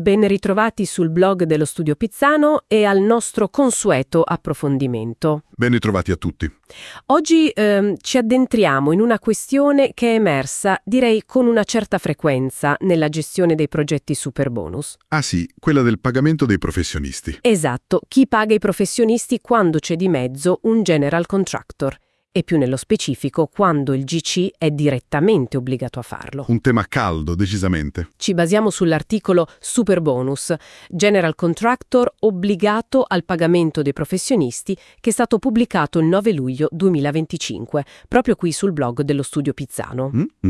Ben ritrovati sul blog dello Studio Pizzano e al nostro consueto approfondimento. Ben ritrovati a tutti. Oggi ci addentriamo in una questione che è emersa, direi con una certa frequenza, nella gestione dei progetti superbonus. Ah sì, quella del pagamento dei professionisti. Esatto, chi paga i professionisti quando c'è di mezzo un general contractor. E più nello specifico quando il GC è direttamente obbligato a farlo. Un tema caldo, decisamente. Ci basiamo sull'articolo Superbonus, General Contractor obbligato al pagamento dei professionisti, che è stato pubblicato il 9 luglio 2025, proprio qui sul blog dello Studio Pizzano.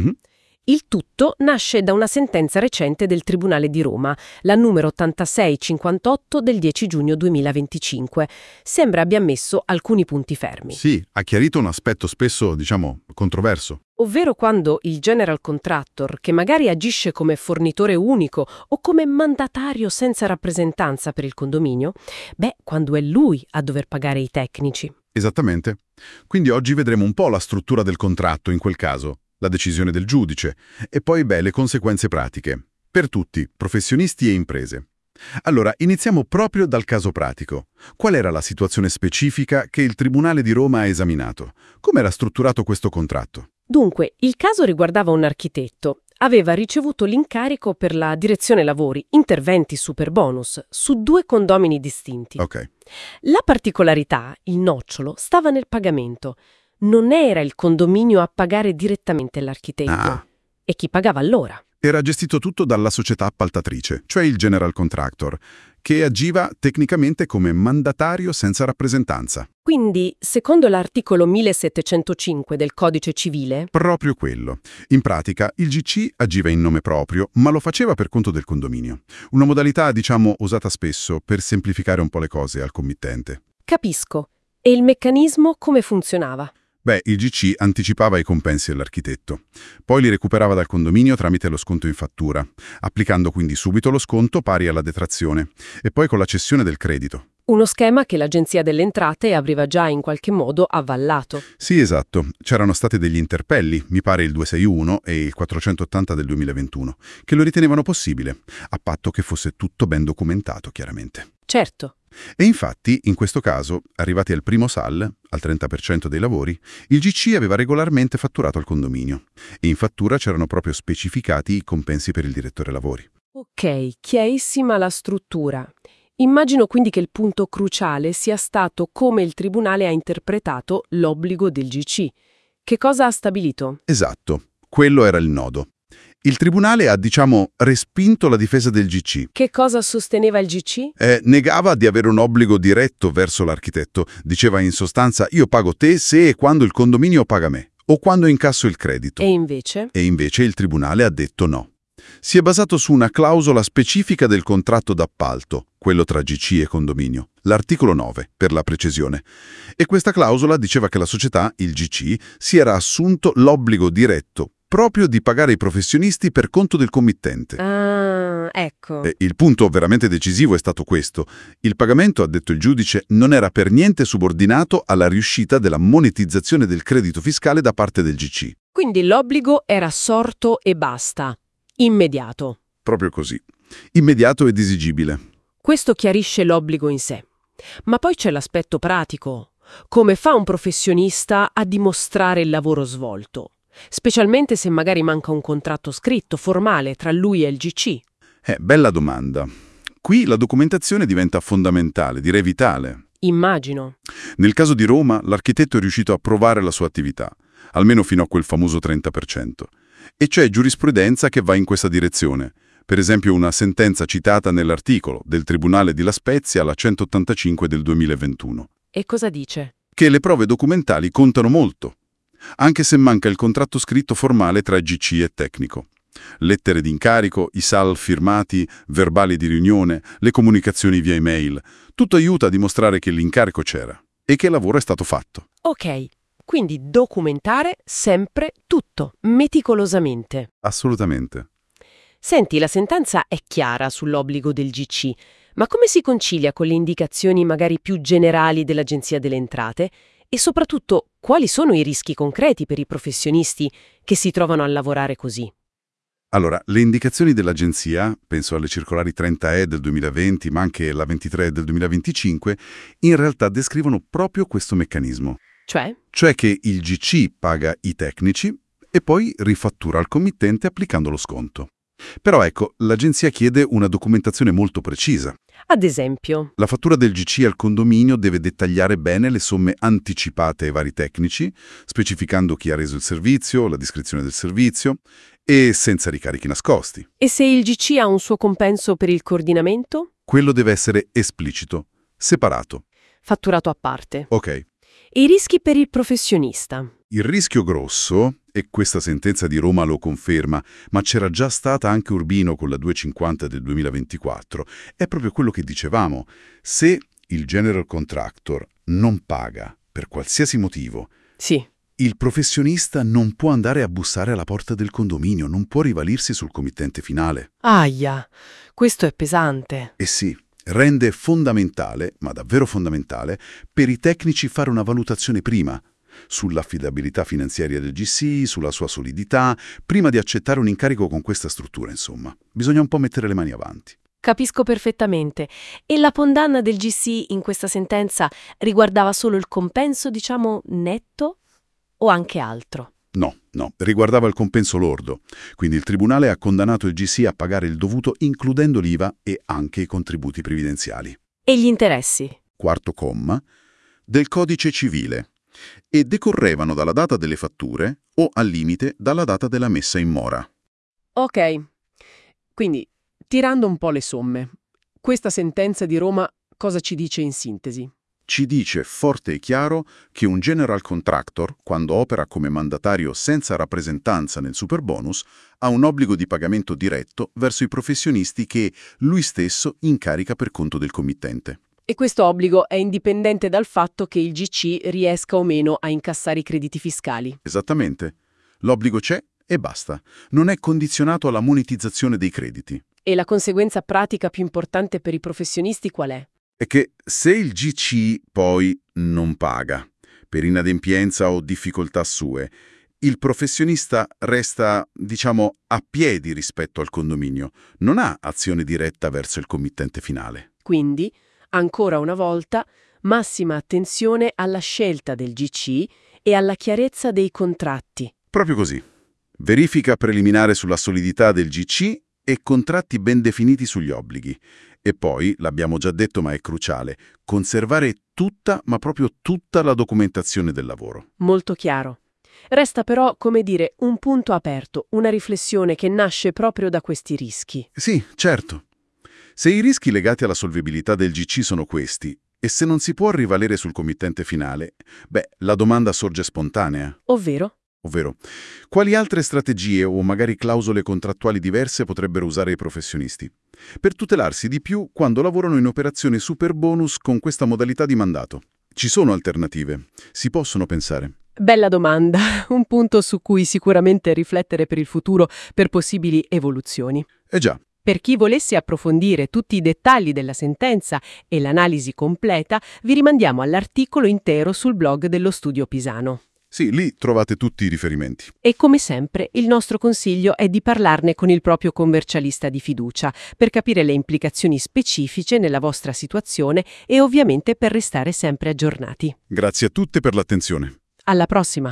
Il tutto nasce da una sentenza recente del Tribunale di Roma, la numero 8658 del 10 giugno 2025. Sembra abbia messo alcuni punti fermi. Sì, ha chiarito un aspetto spesso, controverso. Ovvero quando il general contractor, che magari agisce come fornitore unico o come mandatario senza rappresentanza per il condominio, quando è lui a dover pagare i tecnici. Esattamente. Quindi oggi vedremo un po' la struttura del contratto in quel caso, la decisione del giudice e poi le conseguenze pratiche. Per tutti, professionisti e imprese. Allora, iniziamo proprio dal caso pratico. Qual era la situazione specifica che il Tribunale di Roma ha esaminato? Come era strutturato questo contratto? Dunque, il caso riguardava un architetto. Aveva ricevuto l'incarico per la direzione lavori, interventi superbonus, su 2 condomini distinti. Ok. La particolarità, il nocciolo, stava nel pagamento. Non era il condominio a pagare direttamente l'architetto. Ah. E chi pagava allora? Era gestito tutto dalla società appaltatrice, cioè il general contractor, che agiva tecnicamente come mandatario senza rappresentanza. Quindi, secondo l'articolo 1705 del Codice Civile... Proprio quello. In pratica, il GC agiva in nome proprio, ma lo faceva per conto del condominio. Una modalità, usata spesso per semplificare un po' le cose al committente. Capisco. E il meccanismo come funzionava? Il GC anticipava i compensi all'architetto. Poi li recuperava dal condominio tramite lo sconto in fattura, applicando quindi subito lo sconto pari alla detrazione, e poi con la cessione del credito. Uno schema che l'Agenzia delle Entrate aveva già in qualche modo avvallato. Sì, esatto. C'erano stati degli interpelli, mi pare il 261 e il 480 del 2021, che lo ritenevano possibile, a patto che fosse tutto ben documentato, chiaramente. Certo. E infatti, in questo caso, arrivati al primo SAL, al 30% dei lavori, il GC aveva regolarmente fatturato al condominio e in fattura c'erano proprio specificati i compensi per il direttore lavori. Ok, chiarissima la struttura. Immagino quindi che il punto cruciale sia stato come il Tribunale ha interpretato l'obbligo del GC. Che cosa ha stabilito? Esatto, quello era il nodo. Il Tribunale ha, respinto la difesa del GC. Che cosa sosteneva il GC? Negava di avere un obbligo diretto verso l'architetto. Diceva in sostanza: io pago te se e quando il condominio paga me, o quando incasso il credito. E invece? E invece il Tribunale ha detto no. Si è basato su una clausola specifica del contratto d'appalto, quello tra GC e condominio, l'articolo 9, per la precisione. E questa clausola diceva che la società, il GC, si era assunto l'obbligo diretto proprio di pagare i professionisti per conto del committente. Ah, ecco. Il punto veramente decisivo è stato questo. Il pagamento, ha detto il giudice, non era per niente subordinato alla riuscita della monetizzazione del credito fiscale da parte del GC. Quindi l'obbligo era sorto e basta. Immediato. Proprio così. Immediato ed esigibile. Questo chiarisce l'obbligo in sé. Ma poi c'è l'aspetto pratico. Come fa un professionista a dimostrare il lavoro svolto? Specialmente se magari manca un contratto scritto, formale, tra lui e il GC. Bella domanda. Qui la documentazione diventa fondamentale, direi vitale. Immagino. Nel caso di Roma, l'architetto è riuscito a provare la sua attività, almeno fino a quel famoso 30%. E c'è giurisprudenza che va in questa direzione. Per esempio una sentenza citata nell'articolo del Tribunale di La Spezia, la 185 del 2021. E cosa dice? Che le prove documentali contano molto, anche se manca il contratto scritto formale tra GC e tecnico. Lettere di incarico, i SAL firmati, verbali di riunione, le comunicazioni via email, tutto aiuta a dimostrare che l'incarico c'era e che il lavoro è stato fatto. Ok, quindi documentare sempre tutto, meticolosamente. Assolutamente. Senti, la sentenza è chiara sull'obbligo del GC, ma come si concilia con le indicazioni magari più generali dell'Agenzia delle Entrate? E soprattutto, quali sono i rischi concreti per i professionisti che si trovano a lavorare così? Allora, le indicazioni dell'agenzia, penso alle circolari 30E del 2020, ma anche la 23 del 2025, in realtà descrivono proprio questo meccanismo. Cioè? Che il GC paga i tecnici e poi rifattura al committente applicando lo sconto. Però ecco, l'agenzia chiede una documentazione molto precisa. Ad esempio? La fattura del GC al condominio deve dettagliare bene le somme anticipate ai vari tecnici, specificando chi ha reso il servizio, la descrizione del servizio e senza ricarichi nascosti. E se il GC ha un suo compenso per il coordinamento? Quello deve essere esplicito, separato. Fatturato a parte. Ok. E i rischi per il professionista? Il rischio grosso, e questa sentenza di Roma lo conferma, ma c'era già stata anche Urbino con la 250 del 2024, è proprio quello che dicevamo. Se il general contractor non paga per qualsiasi motivo, Sì. il professionista non può andare a bussare alla porta del condominio, non può rivalirsi sul committente finale. Ahia, questo è pesante. E sì, rende fondamentale, ma davvero fondamentale, per i tecnici fare una valutazione prima, sull'affidabilità finanziaria del GC, sulla sua solidità, prima di accettare un incarico con questa struttura, insomma. Bisogna un po' mettere le mani avanti. Capisco perfettamente. E la condanna del GC in questa sentenza riguardava solo il compenso, diciamo, netto o anche altro? No, riguardava il compenso lordo. Quindi il tribunale ha condannato il GC a pagare il dovuto includendo l'IVA e anche i contributi previdenziali. E gli interessi? Quarto comma del Codice Civile. E decorrevano dalla data delle fatture o, al limite, dalla data della messa in mora. Ok, quindi, tirando un po' le somme, questa sentenza di Roma cosa ci dice in sintesi? Ci dice forte e chiaro che un general contractor, quando opera come mandatario senza rappresentanza nel superbonus, ha un obbligo di pagamento diretto verso i professionisti che lui stesso incarica per conto del committente. E questo obbligo è indipendente dal fatto che il GC riesca o meno a incassare i crediti fiscali. Esattamente. L'obbligo c'è e basta. Non è condizionato alla monetizzazione dei crediti. E la conseguenza pratica più importante per i professionisti qual è? È che se il GC poi non paga, per inadempienza o difficoltà sue, il professionista resta, diciamo, a piedi rispetto al condominio, non ha azione diretta verso il committente finale. Quindi, ancora una volta, massima attenzione alla scelta del GC e alla chiarezza dei contratti. Proprio così. Verifica preliminare sulla solidità del GC e contratti ben definiti sugli obblighi. E poi, l'abbiamo già detto ma è cruciale, conservare tutta, ma proprio tutta la documentazione del lavoro. Molto chiaro. Resta però, come dire, un punto aperto, una riflessione che nasce proprio da questi rischi. Sì, certo. Se i rischi legati alla solvibilità del GC sono questi, e se non si può rivalere sul committente finale, la domanda sorge spontanea. Ovvero? Ovvero, quali altre strategie o magari clausole contrattuali diverse potrebbero usare i professionisti per tutelarsi di più quando lavorano in operazioni super bonus con questa modalità di mandato? Ci sono alternative, si possono pensare. Bella domanda, un punto su cui sicuramente riflettere per il futuro per possibili evoluzioni. Eh già. Per chi volesse approfondire tutti i dettagli della sentenza e l'analisi completa, vi rimandiamo all'articolo intero sul blog dello Studio Pisano. Sì, lì trovate tutti i riferimenti. E come sempre, il nostro consiglio è di parlarne con il proprio commercialista di fiducia per capire le implicazioni specifiche nella vostra situazione e ovviamente per restare sempre aggiornati. Grazie a tutte per l'attenzione. Alla prossima!